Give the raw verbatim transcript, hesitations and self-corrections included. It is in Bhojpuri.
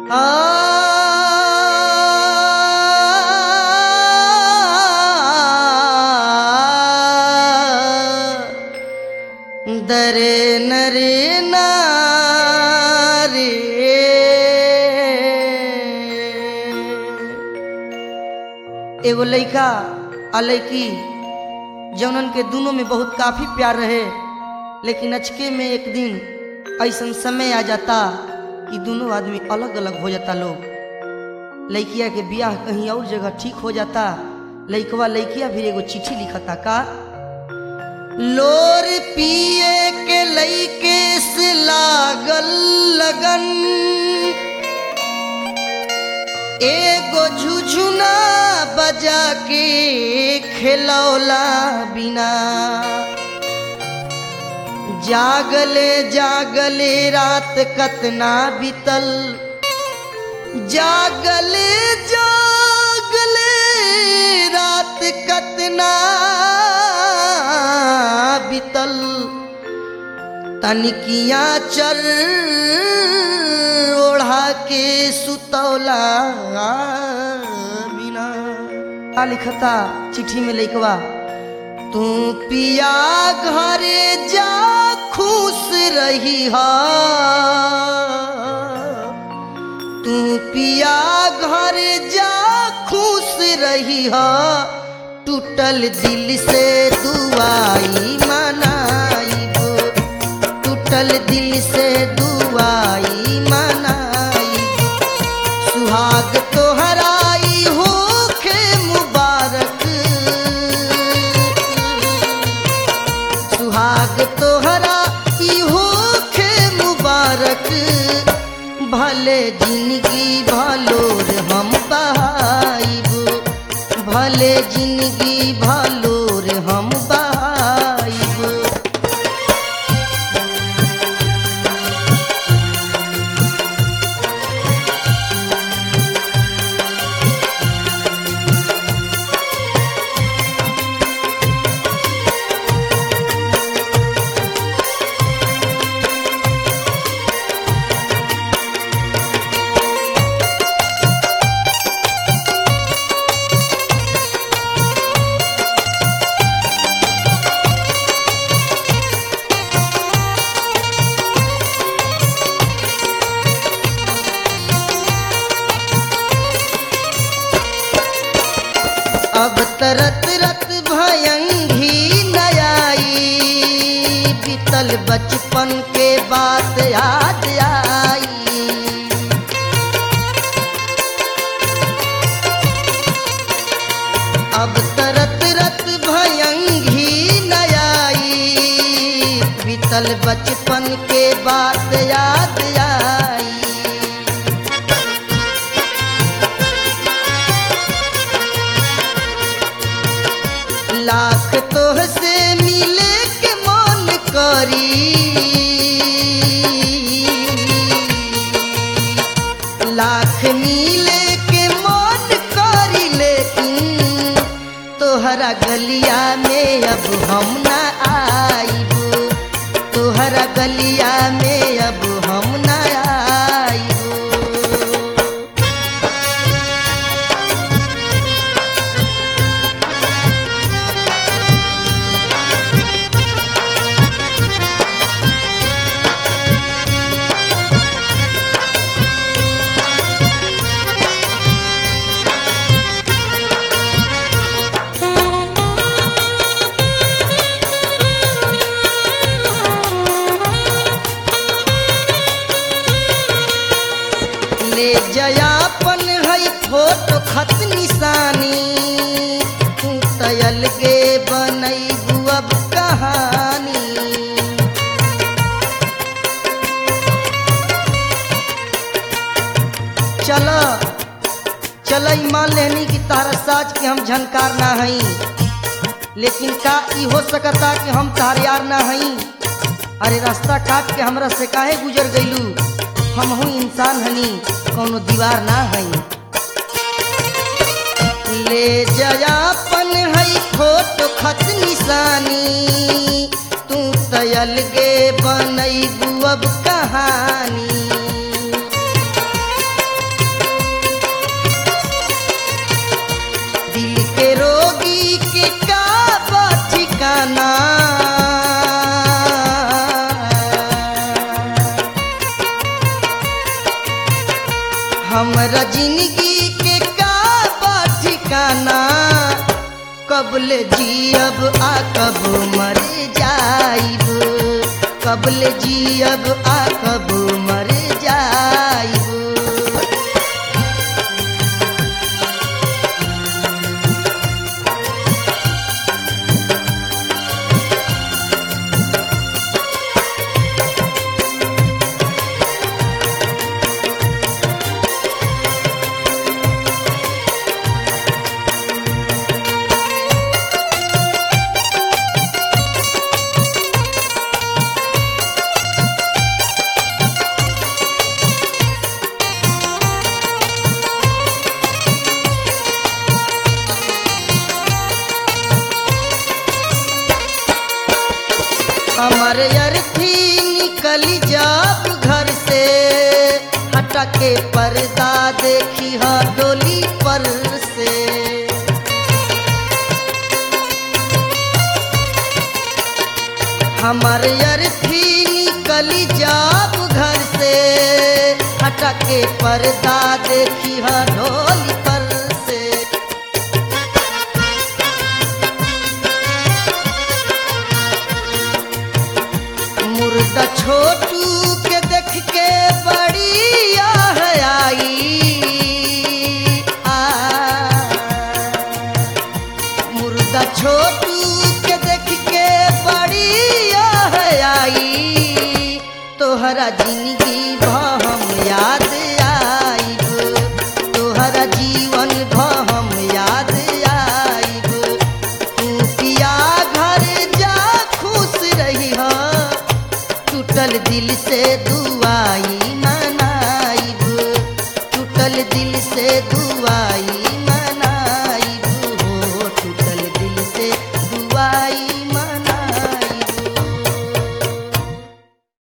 आ दरे नरे नारे एगो लड़का आ लड़की जौनन के दोनों में बहुत काफी प्यार रहे, लेकिन अचके में एक दिन ऐसा समय आ जाता कि दोनों आदमी अलग अलग हो जाता। लोग लड़किया के ब्याह कहीं और जगह ठीक हो जाता, लड़कवा लड़किया भी एगो चिट्ठी लिखता का लोर पिए के लइके से लागल लगन एगो झुझुना बजा के खेलौला बिना जागले जागले रात कतना बीतल जागले जागले रात कतना बीतल तनिकिया चर ओढ़ा के सुतौला बिना। का लिखता चिट्ठी में लइकवा तू पिया घरे जा खुश रही हा तू पिया घरे जा खुश रही हा टूटल दिल से दुआई मनाइबो टूटल दिल से दुआई मनाइबो सुहाग तोहराई होखे मुबारक सुहाग तोहराई होखे मुबारक भले जिंदगी भलोर हम बहाइबो भले जिंदगी भलोर हम बहाइबो। अब तरत रत भयंगी नयाई बीतल बचपन के बात याद आई अब तरत रत भयंगी नयाई बीतल बचपन के बात याद आई लाख तोह से मिले के मन करी लाख मिले के मन करी लेकिन तोहरा गलिया में अब हम ना आइबो तोहरा गलिया में अब हम ना आइबो। ले जयापन है फोटो खत निशानी तू तयल के बनैबू अब कहानी चल चल मान लेनी कि तारा साज के हम झनकार ना हई लेकिन का ई हो सकता कि हम तार यार ना हई। अरे रास्ता काट के हमरा से काहे गुजर गईलू हम हूँ इंसान हनी कौनो दीवार ना हई। ले जयापन है फोटो खत निशानी तू तयल गे बनैबू अब कहानी हमरा जिंदगी के का बा ठिकाना, कबले जियब आ कब मर जाइब, कबले जियब आ कब मर जाइब। हमारे अर्थी निकली जब घर से, हटा के पर्दा देखी हा डोली पर से। हमारे अर्थी निकली जब घर से, हटा के पर्दा देखी हा डोली पर से। मुर्दा छोटू के देख के बड़ी आह आई, आ मुर्दा छोटू के देख के बड़ी आह आई, तोहरा जिंदगी भर हम याद आइब, तोहरा जीवन भर हम याद आइब। तू पिया घर जा खुश रही हा, टूटल दिल से दुआई मनाइब, टूटल दिल से दुआ